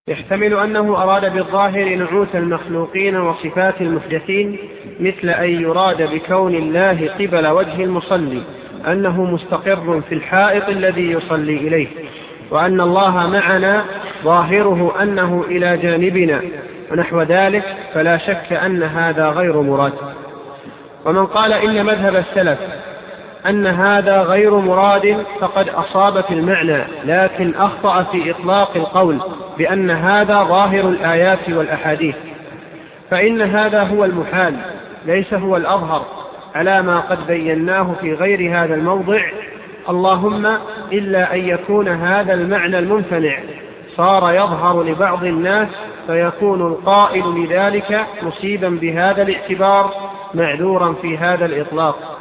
يحتمل أنه أراد بالظاهر نعوت المخلوقين وصفات المحدثين، مثل أن يراد بكون الله قبل وجه المصلي أنه مستقر في الحائط الذي يصلي إليه، وأن الله معنا ظاهره أنه إلى جانبنا ونحو ذلك، فلا شك أن هذا غير مراد. ومن قال إن مذهب السلف أن هذا غير مراد فقد أصاب في المعنى، لكن أخطأ في إطلاق القول بأن هذا ظاهر الآيات والأحاديث، فإن هذا هو المحال ليس هو الأظهر، على ما قد بيناه في غير هذا الموضع، اللهم إلا أن يكون هذا المعنى الممتنع صار يظهر لبعض الناس، فيكون القائل لذلك مصيبا بهذا الاعتبار معذورا في هذا الإطلاق.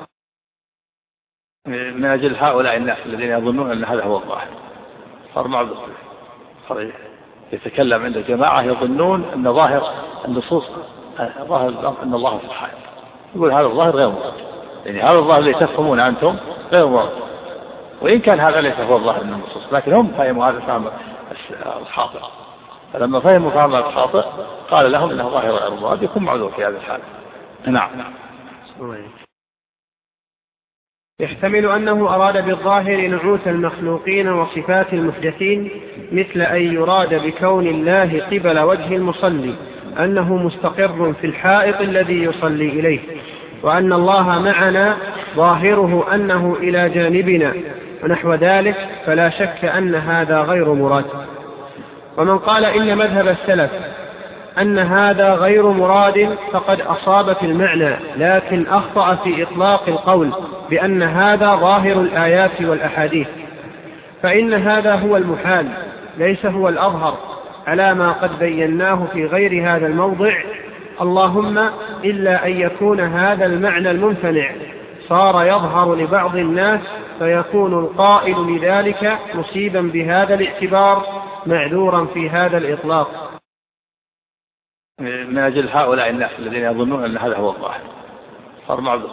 من أجل هؤلاء الناس الذين يظنون أن هذا هو الظاهر، صار معذور يتكلم عند جماعة يظنون أن ظاهر النصوص ظاهر أن الله سبحانه، يقول هذا الظاهر غير مراد، يعني هذا الظاهر الذي تفهمون أنتم غير مراد، وإن كان هذا ليس هو الظاهر من النصوص، لكن هم فهموا هذا فهم الخاطئ، فلما فهموا فهم الخاطئ قال لهم أنه ظاهر غير مراد، يكون معذور في هذا الحال. نعم. يحتمل أنه أراد بالظاهر نعوت المخلوقين وصفات المحدثين، مثل أن يراد بكون الله قبل وجه المصلي أنه مستقر في الحائط الذي يصلي إليه، وأن الله معنا ظاهره أنه إلى جانبنا ونحو ذلك، فلا شك أن هذا غير مراد. ومن قال إن مذهب السلف أن هذا غير مراد فقد أصاب في المعنى، لكن أخطأ في إطلاق القول بأن هذا ظاهر الآيات والأحاديث، فإن هذا هو المحال ليس هو الأظهر، على ما قد بيناه في غير هذا الموضع، اللهم إلا أن يكون هذا المعنى الممتنع صار يظهر لبعض الناس، فيكون القائل لذلك مصيبا بهذا الاعتبار معذورا في هذا الإطلاق. من أجل هؤلاء الناس الذين يظنون أن هذا هو الظاهر، صار معذور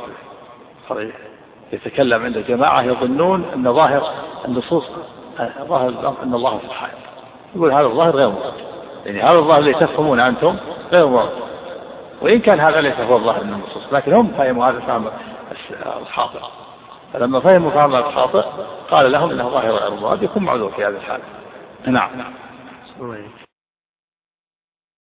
يتكلم عند جماعة يظنون أن ظاهر النصوص ظاهر أن الله سبحانه، يقول هذا الظاهر غير مراد، يعني هذا الظاهر الذي تفهمون أنتم غير مراد، وإن كان هذا ليس هو الظاهر من النصوص، لكن هم فهموا هذا فهم الخاطئ، فلما فهموا فهم الخاطئ قال لهم أنه ظاهر غير مراد، يكون معذور في هذا الحال. نعم.